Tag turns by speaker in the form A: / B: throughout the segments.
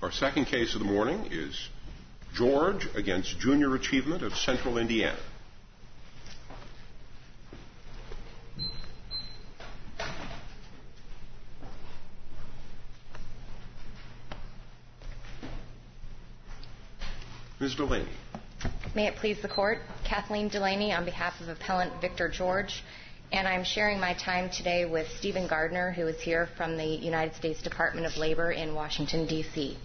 A: Our second case of the morning is George against Junior Achievement of Central Indiana. Ms. Delaney.
B: May it please the Court, Kathleen Delaney on behalf of Appellant Victor George, and I'm sharing my time today with Stephen Gardner, who is here from the United States Department of Labor in Washington, D.C.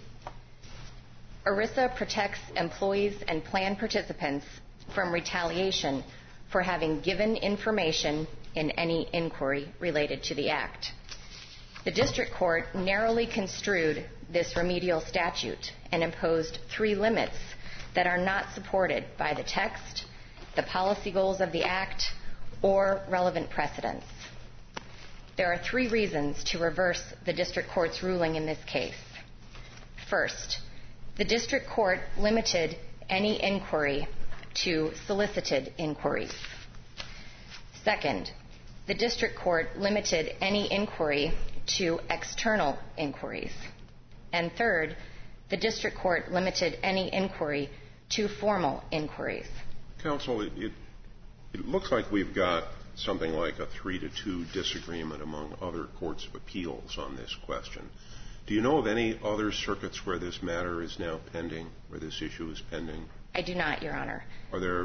B: ERISA protects employees and plan participants from retaliation for having given information in any inquiry related to the Act. The District Court narrowly construed this remedial statute and imposed 3 limits that are not supported by the text, the policy goals of the Act, or relevant precedents. There are 3 reasons to reverse the District Court's ruling in this case. First, the District Court limited any inquiry to solicited inquiries. Second, the District Court limited any inquiry to external inquiries. And third, the District Court limited any inquiry to formal inquiries.
A: Counsel, it looks like we've got something like a 3-2 disagreement among other courts of appeals on this question. Do you know of any other circuits where this matter is now pending, where this issue is pending?
B: I do not, Your Honor.
A: Are there,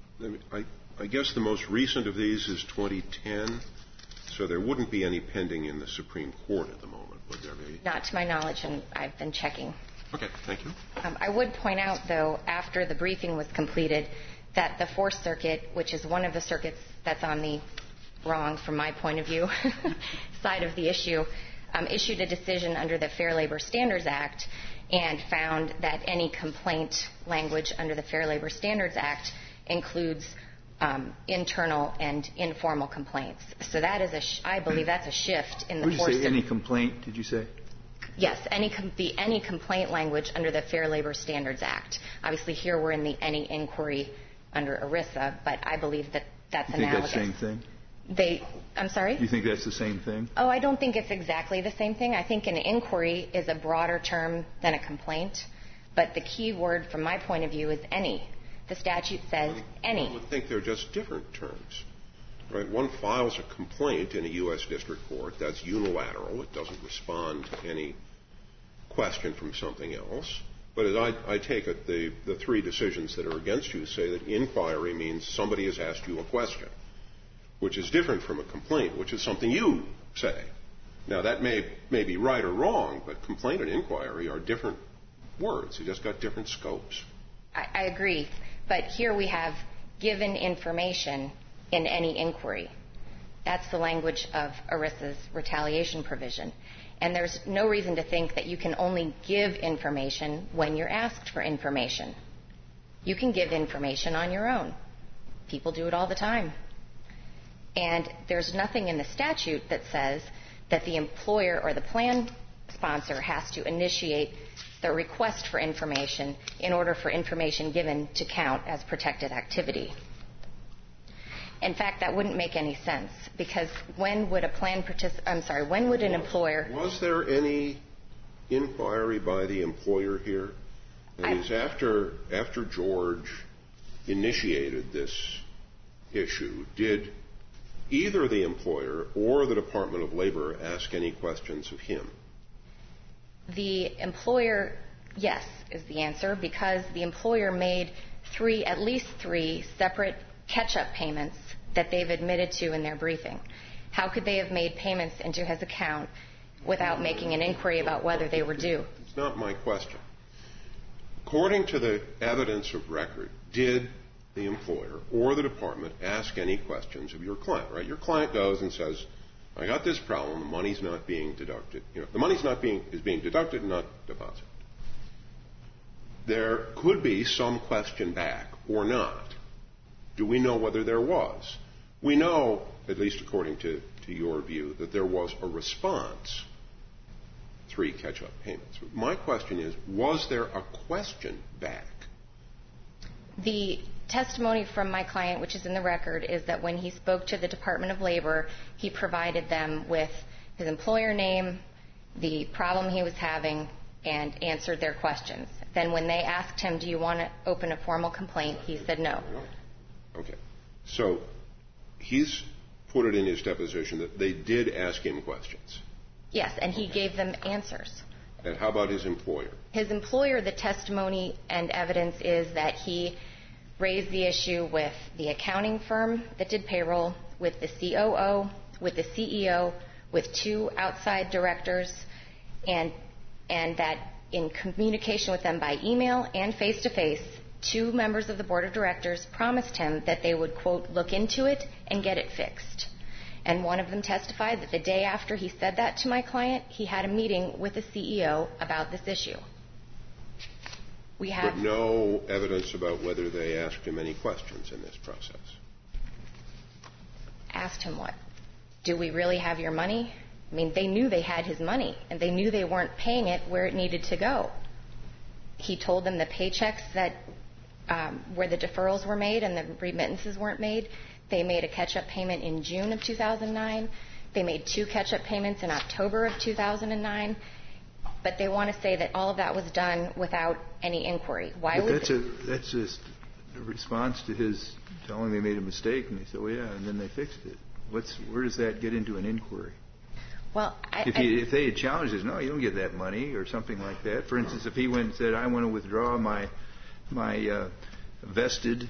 A: I guess the most recent of these is 2010, so there wouldn't be any pending in the Supreme Court at the moment, would there be?
B: Not to my knowledge, and I've been checking.
A: Okay, thank you.
B: I would point out, though, after the briefing was completed, that the Fourth Circuit, which is one of the circuits that's on the wrong, from my point of view, side of the issue, issued a decision under the Fair Labor Standards Act and found that any complaint language under the Fair Labor Standards Act includes internal and informal complaints. So that is I believe that's a shift in the
C: Would you say any complaint, did you say?
B: Yes, any complaint language under the Fair Labor Standards Act. Obviously, here we're in the any inquiry under ERISA, but I believe that that's analogous.
C: You think that's the same thing?
B: I'm sorry?
C: You think that's the same thing?
B: Oh, I don't think it's exactly the same thing. I think an inquiry is a broader term than a complaint, but the key word from my point of view is any. The statute says any.
A: I would think they're just different terms. Right? One files a complaint in a U.S. district court. That's unilateral. It doesn't respond to any question from something else. But as I take it, the 3 decisions that are against you say that inquiry means somebody has asked you a question, which is different from a complaint, which is something you say. Now, that may be right or wrong, but complaint and inquiry are different words. They've just got different scopes.
B: I agree. But here we have given information in any inquiry. That's the language of ERISA's retaliation provision. And there's no reason to think that you can only give information when you're asked for information. You can give information on your own. People do it all the time. And there's nothing in the statute that says that the employer or the plan sponsor has to initiate the request for information in order for information given to count as protected activity. In fact, that wouldn't make any sense, because when would when would an employer...
A: Was there any inquiry by the employer here? That is, after George initiated this issue, did either the employer or the Department of Labor ask any questions of him?
B: The employer, yes, is the answer, because the employer made at least three separate catch-up payments that they've admitted to in their briefing. How could they have made payments into his account without making an inquiry about whether they were due?
A: It's not my question. According to the evidence of record, did the employer or the department ask any questions of your client? Right? Your client goes and says, I got this problem, the money's not being deducted. The money's is being deducted and not deposited. There could be some question back or not. Do we know whether there was? We know, at least according to your view, that there was a response, 3 catch-up payments. My question is, was there a question back?
B: The testimony from my client, which is in the record, is that when he spoke to the Department of Labor, he provided them with his employer name, the problem he was having, and answered their questions. Then when they asked him, do you want to open a formal complaint, he said no.
A: Okay. So he's put it in his deposition that they did ask him questions.
B: Yes, and he gave them answers.
A: And how about his employer?
B: His employer, the testimony and evidence is that he raised the issue with the accounting firm that did payroll, with the COO, with the CEO, with 2 outside directors, and that in communication with them by email and face-to-face, 2 members of the board of directors promised him that they would, quote, look into it and get it fixed. And one of them testified that the day after he said that to my client, he had a meeting with the CEO about this issue.
A: But no evidence about whether they asked him any questions in this process.
B: Asked him what? Do we really have your money? I mean, they knew they had his money, and they knew they weren't paying it where it needed to go. He told them the paychecks that where the deferrals were made and the remittances weren't made. They made a catch-up payment in June of 2009. They made 2 catch-up payments in October of 2009. But they want to say that all of that was done without any inquiry. Why would
C: that's just a response to his telling they made a mistake, and they said, well, yeah, and then they fixed it. Where does that get into an inquiry?
B: Well,
C: if they had challenged us, no, you don't get that money or something like that. For instance, if he went and said, I want to withdraw my vested,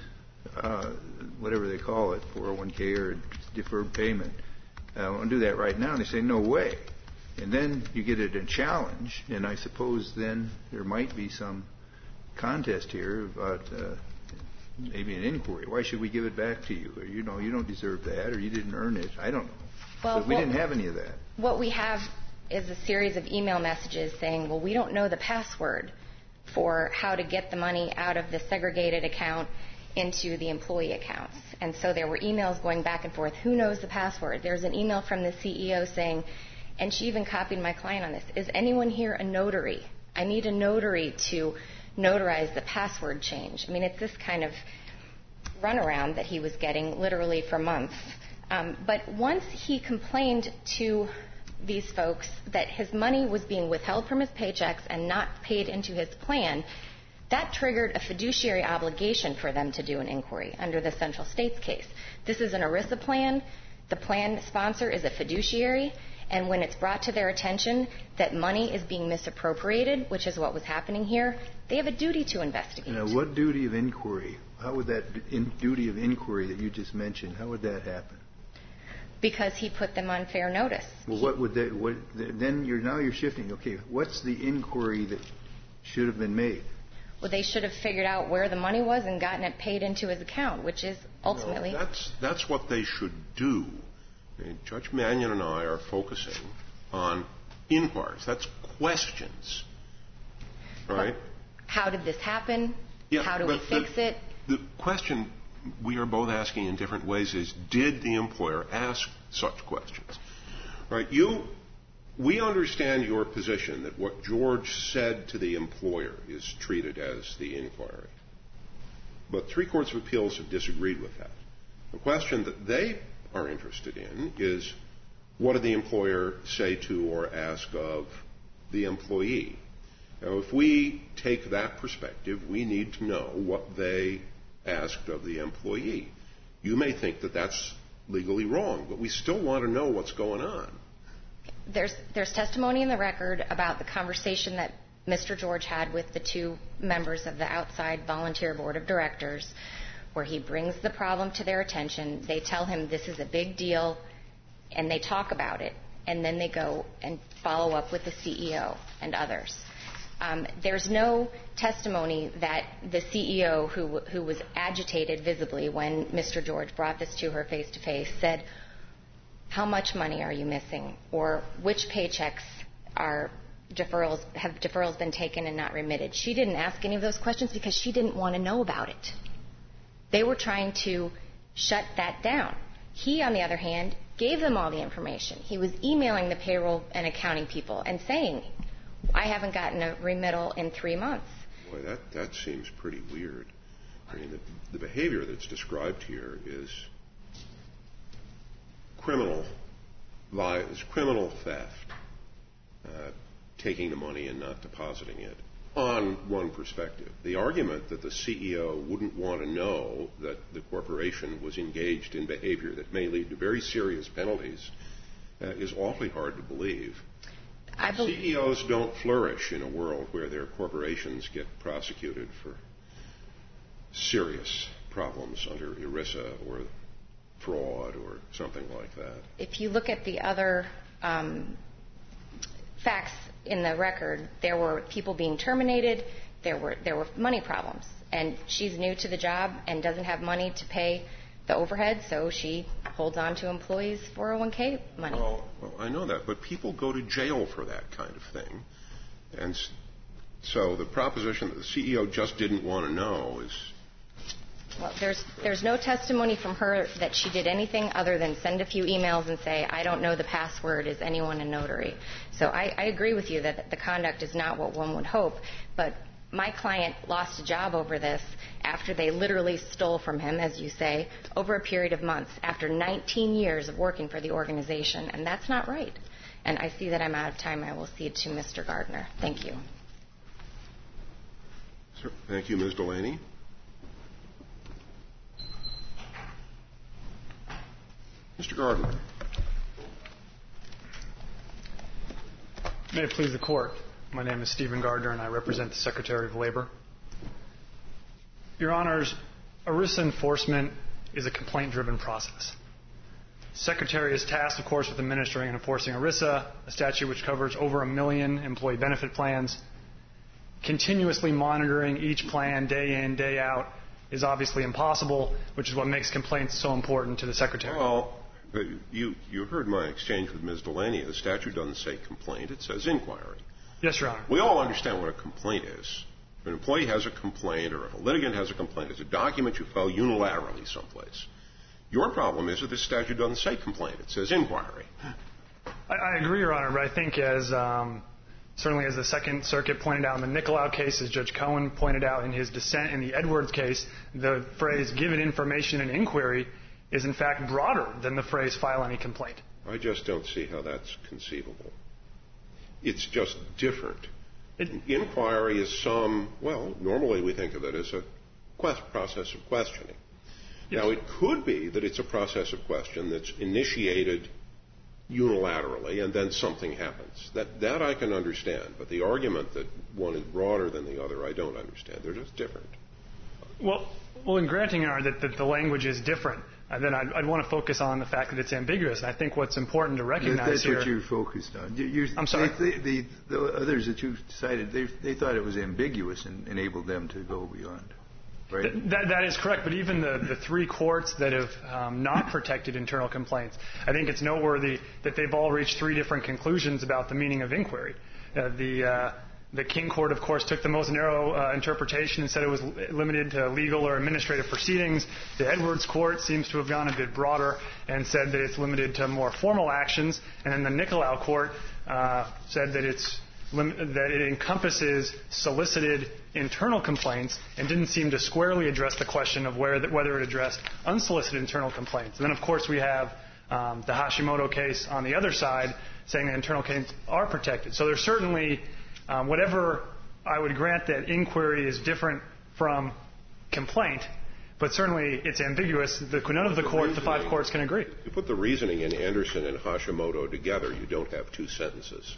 C: whatever they call it, 401k or deferred payment, I want to do that right now, and they say, no way. And then you get it a challenge, and I suppose then there might be some contest here about maybe an inquiry. Why should we give it back to you? Or, you don't deserve that, or you didn't earn it. I don't know.
B: Well,
C: but we didn't have any of that.
B: What we have is a series of email messages saying, well, we don't know the password for how to get the money out of the segregated account into the employee accounts. And so there were emails going back and forth. Who knows the password? There's an email from the CEO saying, and she even copied my client on this, is anyone here a notary? I need a notary to notarize the password change. I mean, it's this kind of runaround that he was getting literally for months. But once he complained to these folks that his money was being withheld from his paychecks and not paid into his plan, that triggered a fiduciary obligation for them to do an inquiry under the Central States case. This is an ERISA plan. The plan sponsor is a fiduciary. And when it's brought to their attention that money is being misappropriated, which is what was happening here, they have a duty to investigate.
C: Now, what duty of inquiry? How would that duty of inquiry that you just mentioned, how would that happen?
B: Because he put them on fair notice.
C: Well, what would they? Then you're shifting. Okay, what's the inquiry that should have been made?
B: Well, they should have figured out where the money was and gotten it paid into his account, which is ultimately.
A: No, that's what they should do. Judge Mannion and I are focusing on inquiries. That's questions, right?
B: How did this happen?
A: Yeah,
B: how do we fix it?
A: The question we are both asking in different ways is, did the employer ask such questions? Right? We understand your position that what George said to the employer is treated as the inquiry. But 3 courts of appeals have disagreed with that. The question that they are interested in is, what did the employer say to or ask of the employee? Now, if we take that perspective, we need to know what they asked of the employee. You may think that that's legally wrong, but we still want to know what's going on.
B: There's testimony in the record about the conversation that Mr. George had with the 2 members of the outside volunteer board of directors, where he brings the problem to their attention. They tell him this is a big deal, and they talk about it, and then they go and follow up with the CEO and others. There's no testimony that the CEO, who was agitated visibly when Mr. George brought this to her face-to-face, said, how much money are you missing? Or which paychecks have deferrals been taken and not remitted? She didn't ask any of those questions because she didn't want to know about it. They were trying to shut that down. He, on the other hand, gave them all the information. He was emailing the payroll and accounting people and saying, I haven't gotten a remittal in 3 months.
A: Boy, that seems pretty weird. I mean, the behavior that's described here is criminal theft. taking the money and not depositing it on one perspective. The argument that the CEO wouldn't want to know that the corporation was engaged in behavior that may lead to very serious penalties is awfully hard to believe. CEOs don't flourish in a world where their corporations get prosecuted for serious problems under ERISA or fraud or something like that.
B: If you look at the other facts in the record, there were people being terminated, there were money problems, and she's new to the job and doesn't have money to pay the overhead, so she holds on to employees' 401k money.
A: Well, I know that, but people go to jail for that kind of thing. And so the proposition that the CEO just didn't want to know is...
B: Well, there's no testimony from her that she did anything other than send a few emails and say, I don't know the password, is anyone a notary? So I agree with you that the conduct is not what one would hope, but my client lost a job over this after they literally stole from him, as you say, over a period of months, after 19 years of working for the organization, and that's not right. And I see that I'm out of time. I will cede to Mr. Gardner. Thank you.
A: Sir, thank you, Ms. Delaney. Mr. Gardner.
D: May it please the Court. My name is Stephen Gardner, and I represent the Secretary of Labor. Your Honors, ERISA enforcement is a complaint-driven process. The Secretary is tasked, of course, with administering and enforcing ERISA, a statute which covers over 1 million employee benefit plans. Continuously monitoring each plan day in, day out is obviously impossible, which is what makes complaints so important to the Secretary.
A: Well, you heard my exchange with Ms. Delaney. The statute doesn't say complaint. It says inquiry.
D: Yes, Your Honor.
A: We all understand what a complaint is. If an employee has a complaint or if a litigant has a complaint, it's a document you file unilaterally someplace. Your problem is that this statute doesn't say complaint. It says inquiry.
D: I agree, Your Honor, but I think certainly as the Second Circuit pointed out in the Nicolau case, as Judge Cohen pointed out in his dissent in the Edwards case, the phrase given information and inquiry is in fact broader than the phrase file any complaint.
A: I just don't see how that's conceivable. It's just different. Inquiry is normally we think of it as a process of questioning. Yes. Now, it could be that it's a process of question that's initiated unilaterally and then something happens. That I can understand, but the argument that one is broader than the other, I don't understand. They're just different.
D: Well, in granting, Your Honor, that the language is different, then I'd want to focus on the fact that it's ambiguous. And I think what's important to recognize here...
C: That's what you're focused on.
D: I'm sorry?
C: The others that you cited, they thought it was ambiguous and enabled them to go beyond. Right?
D: That is correct, but even the three courts that have not protected internal complaints, I think it's noteworthy that they've all reached three different conclusions about the meaning of inquiry. The King Court, of course, took the most narrow interpretation and said it was limited to legal or administrative proceedings. The Edwards Court seems to have gone a bit broader and said that it's limited to more formal actions. And then the Nicolau Court said that it encompasses solicited internal complaints and didn't seem to squarely address the question of whether it addressed unsolicited internal complaints. And then, of course, we have the Hashimoto case on the other side saying that internal complaints are protected. So there's certainly... whatever I would grant that inquiry is different from complaint, but certainly it's ambiguous. None of the five courts can agree.
A: You put the reasoning in Anderson and Hashimoto together, you don't have two sentences.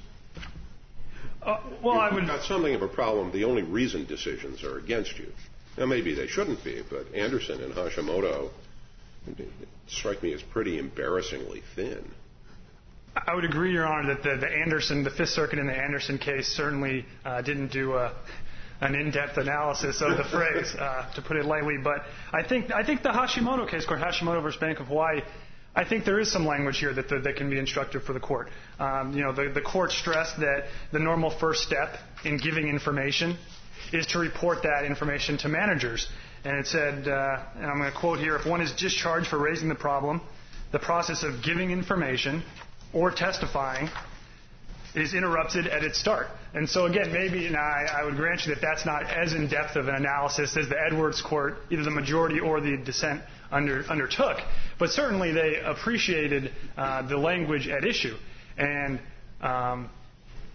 A: You've got something of a problem. The only reasoned decisions are against you. Now, maybe they shouldn't be, but Anderson and Hashimoto strike me as pretty embarrassingly thin.
D: I would agree, Your Honor, that the Fifth Circuit in the Anderson case certainly didn't do an in-depth analysis of the phrase, to put it lightly. But I think the Hashimoto case, Hashimoto versus Bank of Hawaii, I think there is some language here that can be instructive for the court. The court stressed that the normal first step in giving information is to report that information to managers. And it said, and I'm going to quote here, if one is discharged for raising the problem, the process of giving information or testifying is interrupted at its start. And so, again, maybe, and I would grant you that that's not as in-depth of an analysis as the Edwards Court, either the majority or the dissent, undertook. But certainly they appreciated the language at issue. And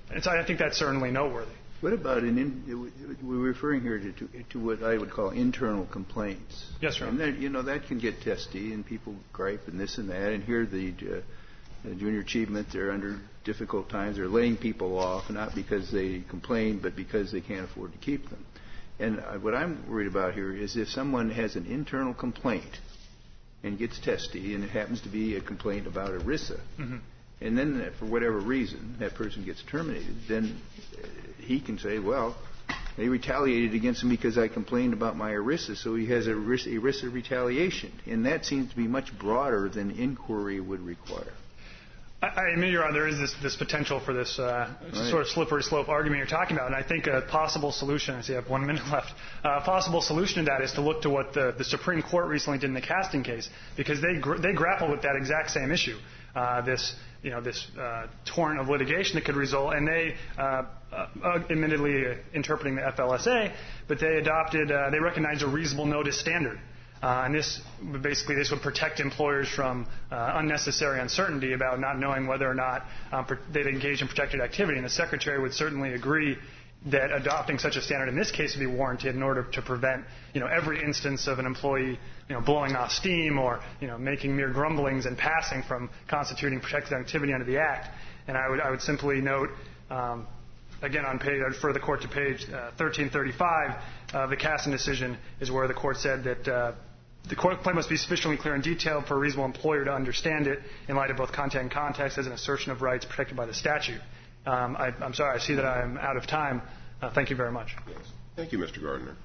D: And so I think that's certainly noteworthy.
C: What about we're referring here to what I would call internal complaints.
D: Yes, sir.
C: And that, that can get testy, and people gripe and this and that. And here the junior achievement, they're under difficult times. They're laying people off, not because they complain, but because they can't afford to keep them. And what I'm worried about here is if someone has an internal complaint and gets testy, and it happens to be a complaint about ERISA, and then for whatever reason that person gets terminated, then he can say, well, they retaliated against him because I complained about my ERISA, so he has ERISA retaliation. And that seems to be much broader than inquiry would require.
D: I admit, Your Honor, there is this potential for this sort of slippery slope argument you're talking about, and I think a possible solution, I see I have 1 minute left, a possible solution to that is to look to what the Supreme Court recently did in the Caston case, because they grappled with that exact same issue, this torrent of litigation that could result, and they, admittedly interpreting the FLSA, but they recognized a reasonable notice standard. And this would protect employers from unnecessary uncertainty about not knowing whether or not they'd engage in protected activity. And the Secretary would certainly agree that adopting such a standard in this case would be warranted in order to prevent, every instance of an employee, blowing off steam or, making mere grumblings and passing from constituting protected activity under the Act. And I would simply note, again, I'd refer the Court to page 1335 of the Caston decision, is where the Court said that the complaint must be sufficiently clear and detailed for a reasonable employer to understand it in light of both content and context as an assertion of rights protected by the statute. I'm sorry, I see that I'm out of time. Thank you very much.
A: Yes. Thank you, Mr. Gardner.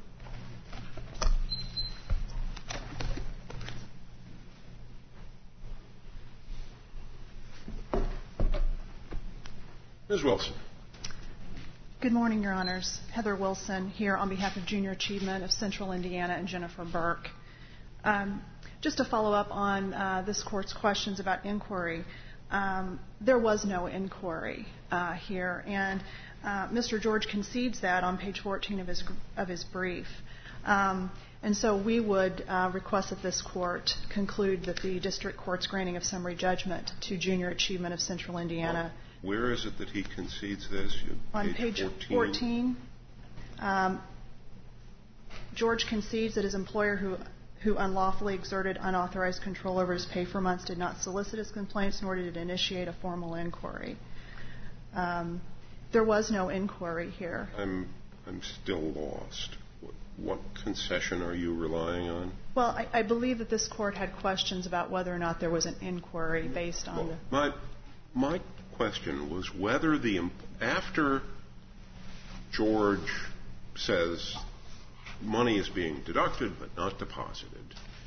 A: Ms. Wilson.
E: Good morning, Your Honors. Heather Wilson here on behalf of Junior Achievement of Central Indiana and Jennifer Burke. Just to follow up on this Court's questions about inquiry, there was no inquiry here, and Mr. George concedes that on page 14 of his brief. And so we would request that this Court conclude that the District Court's granting of summary judgment to Junior Achievement of Central Indiana.
A: Where is it that he concedes this?
E: On page 14. George concedes that his employer who unlawfully exerted unauthorized control over his pay for months did not solicit his complaints nor did it initiate a formal inquiry. There was no inquiry here.
A: I'm still lost. What concession are you relying on? Well,
E: I believe that this Court had questions about whether or not there was an inquiry based on
A: My question was whether after George says money is being deducted but not deposited,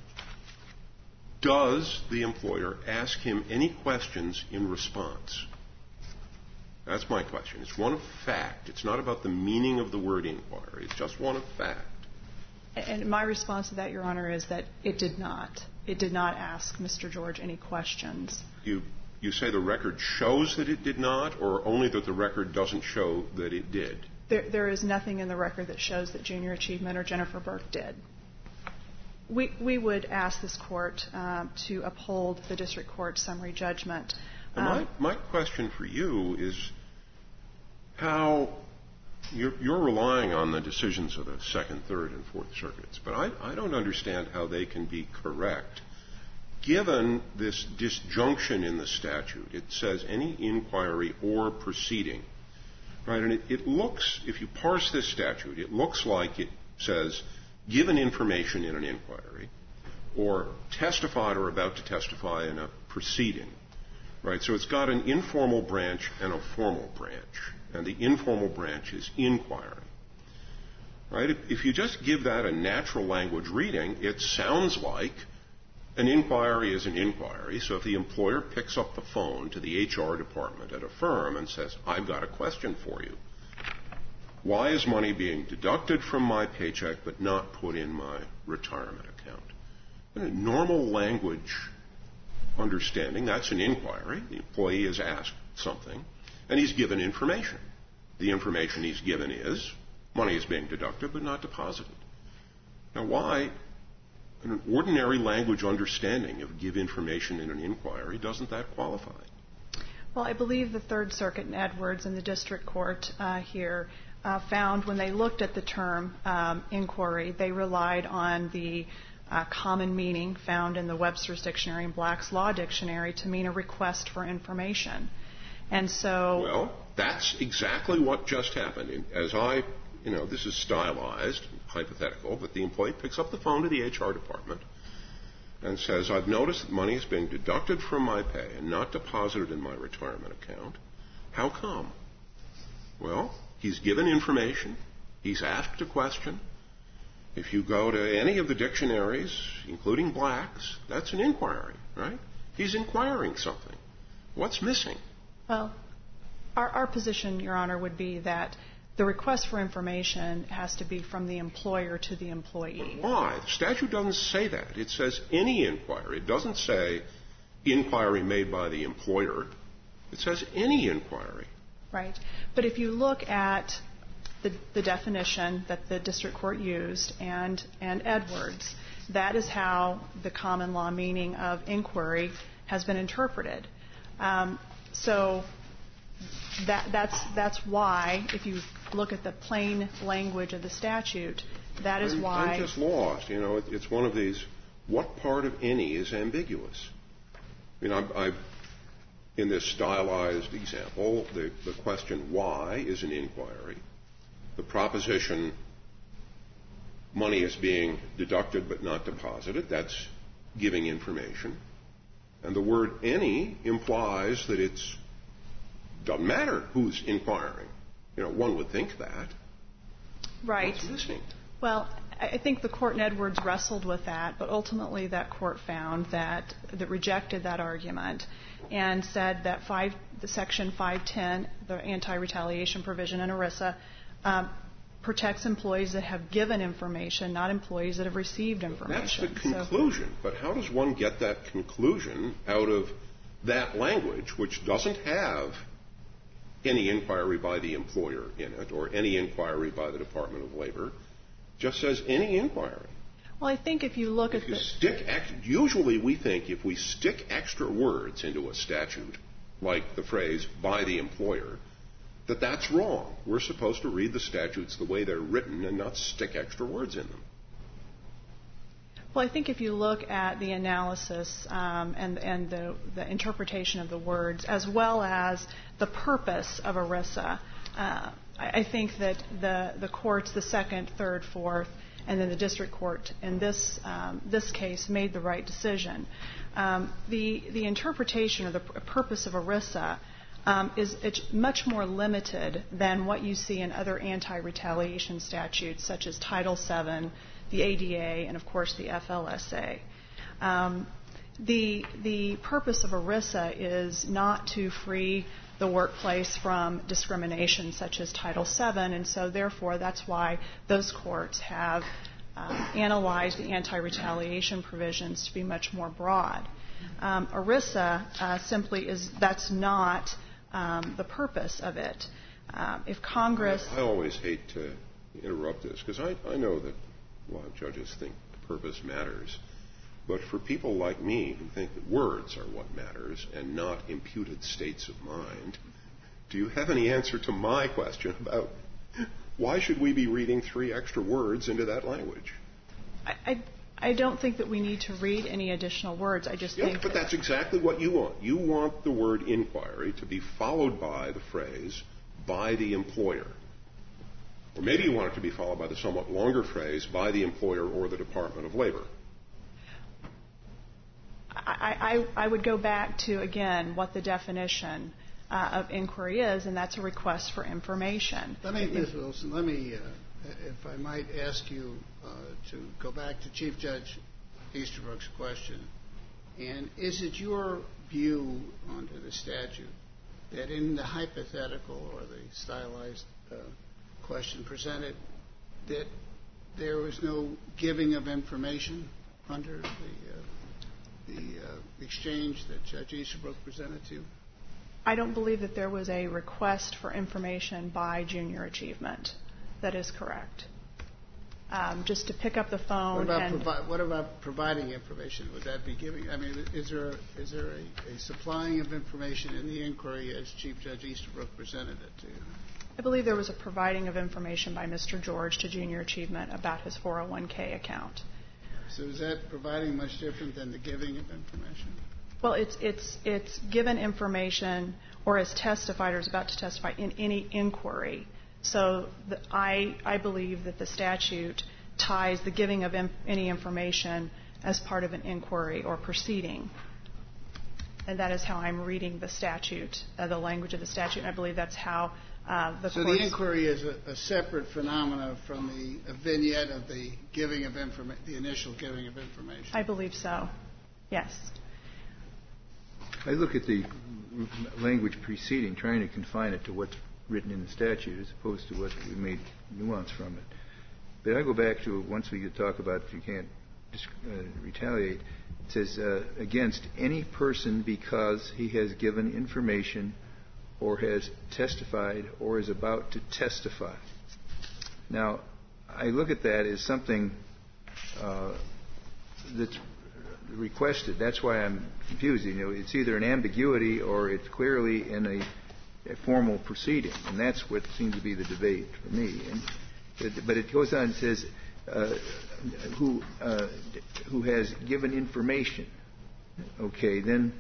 A: does the employer ask him any questions in response? That's my question. It's one of fact. It's not about the meaning of the word inquiry. It's just one of fact.
E: And my response to that, Your Honor, is that it did not. It did not ask Mr. George any questions.
A: You say the record shows that it did not, or only that the record doesn't show that it did?
E: There is nothing in the record that shows that Junior Achievement or Jennifer Burke did. We would ask this Court to uphold the District Court's summary judgment.
A: My question for you is how you're relying on the decisions of the Second, Third, and Fourth Circuits, but I don't understand how they can be correct. Given this disjunction in the statute, it says any inquiry or proceeding, right? And it looks, if you parse this statute, it looks like it says given information in an inquiry or testified or about to testify in a proceeding, right? So it's got an informal branch and a formal branch, and the informal branch is inquiry, right? If you just give that a natural language reading, it sounds like an inquiry is an inquiry. So if the employer picks up the phone to the HR department at a firm and says, I've got a question for you. Why is money being deducted from my paycheck but not put in my retirement account? In a normal language understanding, that's an inquiry. The employee is asked something, and he's given information. The information he's given is money is being deducted but not deposited. Now, why, in an ordinary language understanding of give information in an inquiry, doesn't that qualify?
E: Well, I believe the Third Circuit in Edwards and the district court here found when they looked at the term inquiry, they relied on the common meaning found in the Webster's Dictionary and Black's Law Dictionary to mean a request for information. And so...
A: Well, that's exactly what just happened. This is stylized, hypothetical, but the employee picks up the phone to the HR department and says, I've noticed that money is being deducted from my pay and not deposited in my retirement account. How come? Well, he's given information. He's asked a question. If you go to any of the dictionaries, including Black's, that's an inquiry, right? He's inquiring something. What's missing?
E: Well, our position, Your Honor, would be that the request for information has to be from the employer to the employee.
A: But why? The statute doesn't say that. It says any inquiry. It doesn't say inquiry made by the employer. It says any inquiry.
E: Right. But if you look at the definition that the district court used and Edwards, that is how the common law meaning of inquiry has been interpreted. So that's why, if you look at the plain language of the statute, that is why...
A: I'm just lost. It's one of these, what part of any is ambiguous? In this stylized example, the question why is an inquiry. The proposition money is being deducted but not deposited, that's giving information. And the word any implies that it doesn't matter who's inquiring. One would think that.
E: Right.
A: What's missing? Well,
E: I think the court in Edwards wrestled with that, but ultimately that court found that rejected that argument and said that the Section 510, the anti-retaliation provision in ERISA, protects employees that have given information, not employees that have received information.
A: That's the conclusion. But how does one get that conclusion out of that language, which doesn't have any inquiry by the employer in it or any inquiry by the Department of Labor, just says any inquiry?
E: Well, I think if you look at
A: usually we think if we stick extra words into a statute, like the phrase by the employer, that's wrong. We're supposed to read the statutes the way they're written and not stick extra words in them.
E: Well, I think if you look at the analysis and the interpretation of the words, as well as the purpose of ERISA, I think that the courts, the second, third, fourth, and then the district court in this case made the right decision. The interpretation or the purpose of ERISA it's much more limited than what you see in other anti-retaliation statutes, such as Title VII, the ADA, and, of course, the FLSA. The purpose of ERISA is not to free the workplace from discrimination, such as Title VII, and so, therefore, that's why those courts have analyzed the anti-retaliation provisions to be much more broad. ERISA simply that's not the purpose of it. If Congress...
A: I always hate to interrupt this because I know that a lot of judges think purpose matters. But for people like me who think that words are what matters and not imputed states of mind, do you have any answer to my question about why should we be reading 3 extra words into that language?
E: I don't think that we need to read any additional words. I just think...
A: But that's exactly what you want. You want the word inquiry to be followed by the phrase, by the employer. Or maybe you want it to be followed by the somewhat longer phrase, by the employer or the Department of Labor.
E: I would go back to, again, what the definition of inquiry is, and that's a request for information.
F: Ms. Wilson, let me, if I might ask you to go back to Chief Judge Easterbrook's question. And is it your view under the statute that in the hypothetical or the stylized question presented that there was no giving of information under the exchange that Judge Easterbrook presented to you?
E: I don't believe that there was a request for information by Junior Achievement. That is correct. just to pick up the phone.
F: What about providing information? Would that be giving? I mean, is there a supplying of information in the inquiry as Chief Judge Easterbrook presented it to you?
E: I believe there was a providing of information by Mr. George to Junior Achievement about his 401k account.
F: So is that providing much different than the giving of information?
E: Well, it's given information or is testified or is about to testify in any inquiry. So I believe that the statute ties the giving of any information as part of an inquiry or proceeding. And that is how I'm reading the statute, the language of the statute, and I believe that's how
F: So the inquiry is a separate phenomena from the vignette of the giving of the initial giving of information.
E: I believe so. Yes.
C: I look at the language preceding, trying to confine it to what's written in the statute as opposed to what we made nuance from it. But I go back to once we talk about if you can't retaliate. It says against any person because he has given information or has testified or is about to testify. Now, I look at that as something that's requested. That's why I'm confused. You know, it's either an ambiguity or it's clearly in a formal proceeding, and that's what seems to be the debate for me. But it goes on and says who has given information. Okay, then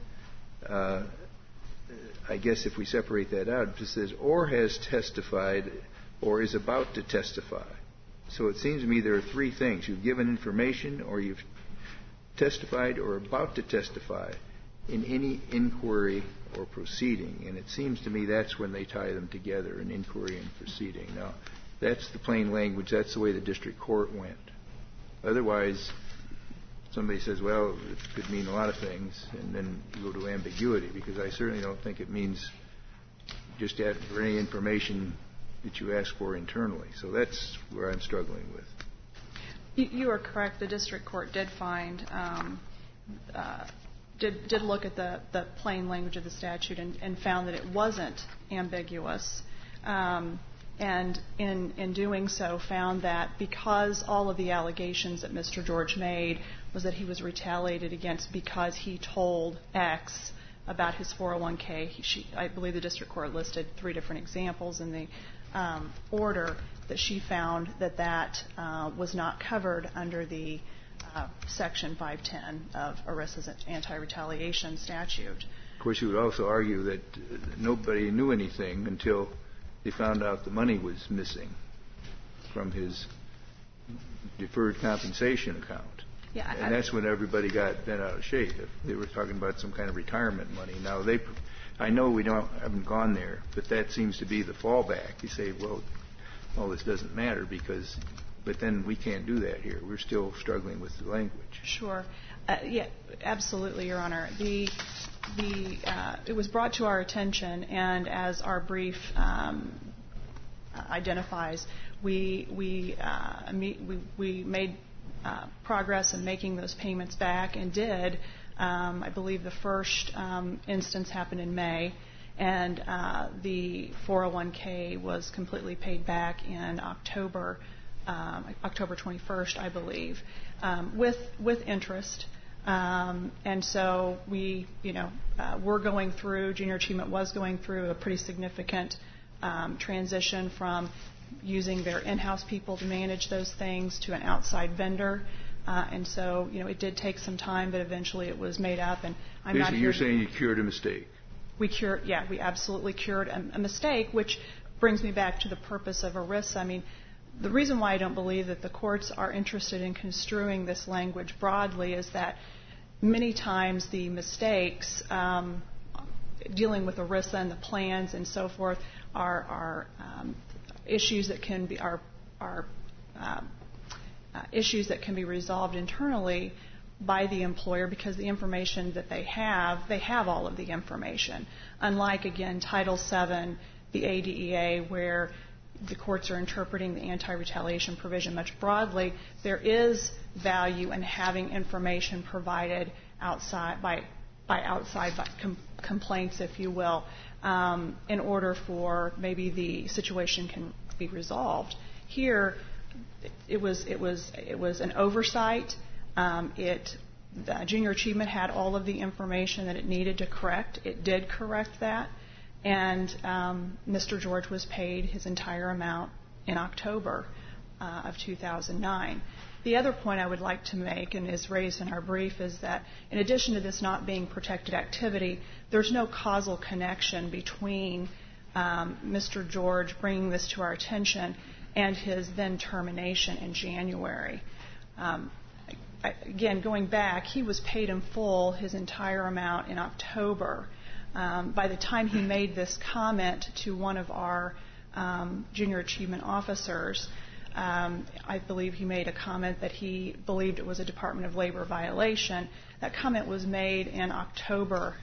C: I guess if we separate that out, it just says or has testified or is about to testify. So it seems to me there are three things. You've given information or you've testified or about to testify in any inquiry or proceeding. And it seems to me that's when they tie them together, an inquiry and proceeding. Now, that's the plain language. That's the way the district court went. Otherwise, somebody says, well, it could mean a lot of things, and then you go to ambiguity, because I certainly don't think it means just for any information that you ask for internally. So that's where I'm struggling with.
E: You are correct. The district court did find, did look at the plain language of the statute and found that it wasn't ambiguous. And in doing so, found that because all of the allegations that Mr. George made was that he was retaliated against because he told X about his 401k. I believe the district court listed 3 different examples in the order that she found that was not covered under the Section 510 of ERISA's anti-retaliation statute.
C: Of course, you would also argue that nobody knew anything until they found out the money was missing from his deferred compensation account.
E: Yeah,
C: and that's when everybody got bent out of shape. They were talking about some kind of retirement money. Now, I know we haven't gone there, but that seems to be the fallback. You say, well, all this doesn't matter but then we can't do that here. We're still struggling with the language.
E: Sure. Yeah, absolutely, Your Honor. It was brought to our attention, and as our brief identifies, we made progress in making those payments back, and did. I believe the first instance happened in May, and the 401k was completely paid back in October 21st, I believe, with interest. And so we're going through, Junior Achievement was going through a pretty significant transition from using their in-house people to manage those things to an outside vendor. And so, it did take some time, but eventually it was made up. And I'm not here.
C: You're saying you cured a mistake.
E: We absolutely cured a mistake, which brings me back to the purpose of ERISA. I mean, the reason why I don't believe that the courts are interested in construing this language broadly is that many times the mistakes dealing with ERISA and the plans and so forth are issues that can be issues that can be resolved internally by the employer, because the information that they have all of the information. Unlike, again, Title VII, the ADEA, where the courts are interpreting the anti-retaliation provision much broadly, there is value in having information provided by complaints, if you will, in order for maybe the situation can be resolved. Here, it was an oversight. Junior Achievement had all of the information that it needed to correct. It did correct that, and Mr. George was paid his entire amount in October of 2009. The other point I would like to make, and is raised in our brief, is that in addition to this not being protected activity, there's no causal connection between Mr. George bringing this to our attention and his then termination in January. Again, going back, he was paid in full his entire amount in October. By the time he made this comment to one of our Junior Achievement officers, I believe he made a comment that he believed it was a Department of Labor violation. That comment was made in October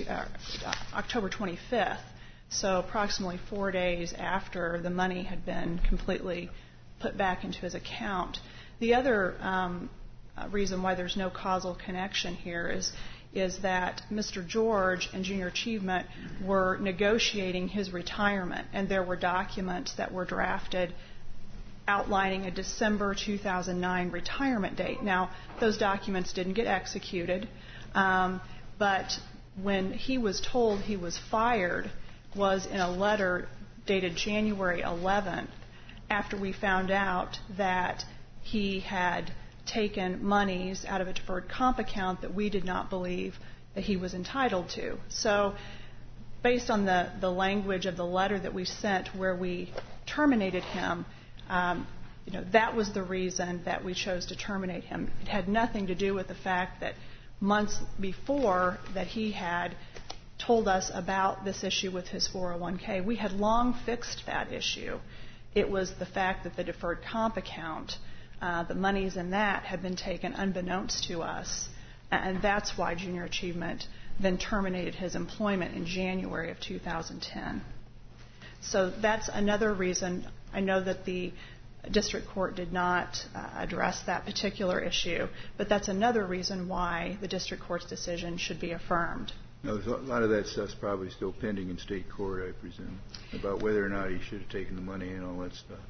E: 25th, so approximately 4 days after the money had been completely put back into his account. The other reason why there's no causal connection here is that Mr. George and Junior Achievement were negotiating his retirement, and there were documents that were drafted outlining a December 2009 retirement date. Now, those documents didn't get executed, but when he was told he was fired was in a letter dated January 11th, after we found out that he had taken monies out of a deferred comp account that we did not believe that he was entitled to. So based on the language of the letter that we sent where we terminated him, that was the reason that we chose to terminate him. It had nothing to do with the fact that months before that he had told us about this issue with his 401k. We had long fixed that issue. It was the fact that the deferred comp account, the monies in that had been taken unbeknownst to us, and that's why Junior Achievement then terminated his employment in January of 2010. So that's another reason. I know that the district court did not address that particular issue, but that's another reason why the district court's decision should be affirmed.
C: Now, a lot of that stuff's probably still pending in state court, I presume, about whether or not he should have taken the money and all that stuff.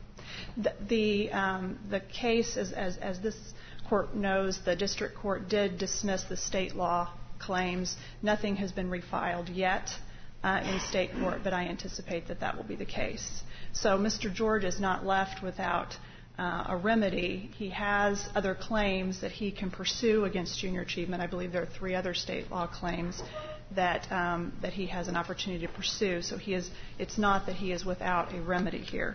C: The case, as this court knows, the district court did dismiss the state law claims. Nothing has been refiled yet in state court, but I anticipate that will be the case. So Mr. George is not left without a remedy. He has other claims that he can pursue against Junior Achievement. I believe there are 3 other state law claims that he has an opportunity to pursue. So it's not that he is without a remedy here.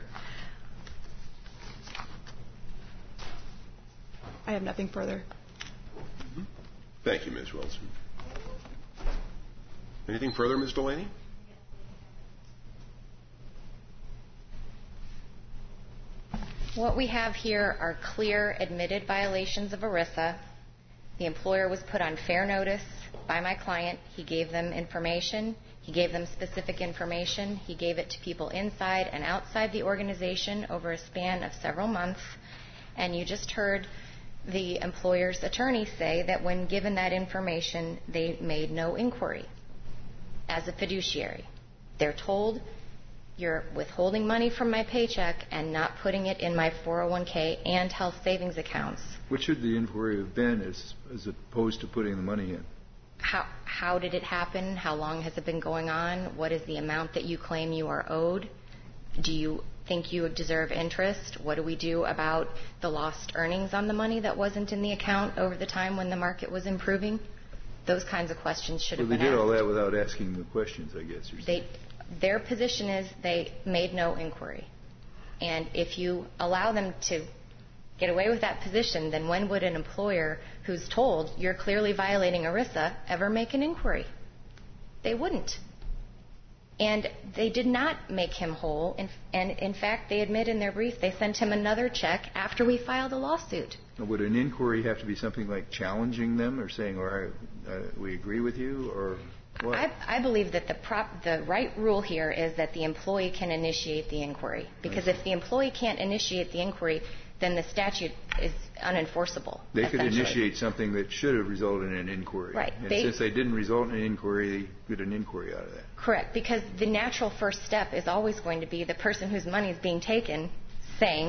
C: I have nothing further.
A: Thank you, Ms. Wilson. Anything further, Ms. Delaney?
B: What we have here are clear admitted violations of ERISA. The employer was put on fair notice by my client. He gave them information. He gave them specific information. He gave it to people inside and outside the organization over a span of several months. And you just heard the employer's attorney say that when given that information, they made no inquiry as a fiduciary. They're told, you're withholding money from my paycheck and not putting it in my 401k and health savings accounts.
C: What should the inquiry have been as opposed to putting the money in?
B: How did it happen? How long has it been going on? What is the amount that you claim you are owed? Do you think you deserve interest? What do we do about the lost earnings on the money that wasn't in the account over the time when the market was improving? Those kinds of questions should have been asked.
C: They did all that without asking the questions, I guess.
B: Their position is they made no inquiry. And if you allow them to get away with that position, then when would an employer who's told you're clearly violating ERISA ever make an inquiry? They wouldn't. And they did not make him whole. And in fact, they admit in their brief they sent him another check after we filed a lawsuit.
C: Would an inquiry have to be something like challenging them or saying, all right, we agree with you, or what?
B: I believe that the right rule here is that the employee can initiate the inquiry. Because if the employee can't initiate the inquiry, then the statute is unenforceable.
C: They could initiate something that should have resulted in an inquiry.
B: Right.
C: And since they didn't result in an inquiry, they get an inquiry out of that.
B: Correct. Because the natural first step is always going to be the person whose money is being taken saying,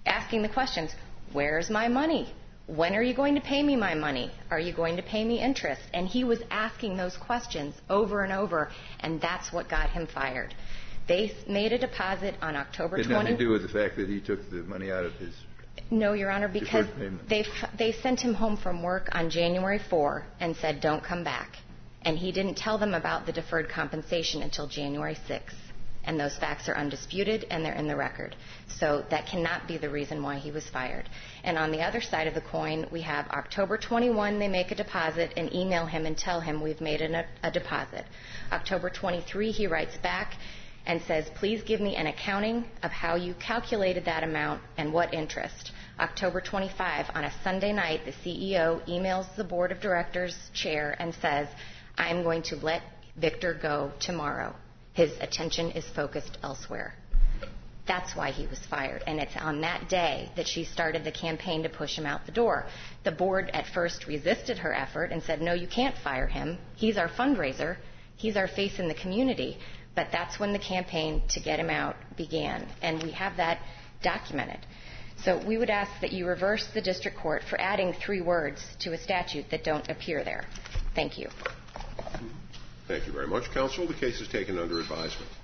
B: asking the questions, where's my money? When are you going to pay me my money? Are you going to pay me interest? And he was asking those questions over and over, and that's what got him fired. They made a deposit on October 20th.
C: It had nothing to do with the fact that he took the money out of his...
B: No, Your Honor, because they sent him home from work on January 4 and said, don't come back. And he didn't tell them about the deferred compensation until January 6. And those facts are undisputed, and they're in the record. So that cannot be the reason why he was fired. And on the other side of the coin, we have October 21, they make a deposit and email him and tell him we've made a deposit. October 23, he writes back and says, please give me an accounting of how you calculated that amount and what interest. October 25, on a Sunday night, the CEO emails the board of directors chair and says, I'm going to let Victor go tomorrow. His attention is focused elsewhere. That's why he was fired. And it's on that day that she started the campaign to push him out the door. The board at first resisted her effort and said, no, you can't fire him. He's our fundraiser. He's our face in the community. But that's when the campaign to get him out began. And we have that documented. So we would ask that you reverse the district court for adding 3 words to a statute that don't appear there. Thank you.
A: Thank you very much, counsel. The case is taken under advisement.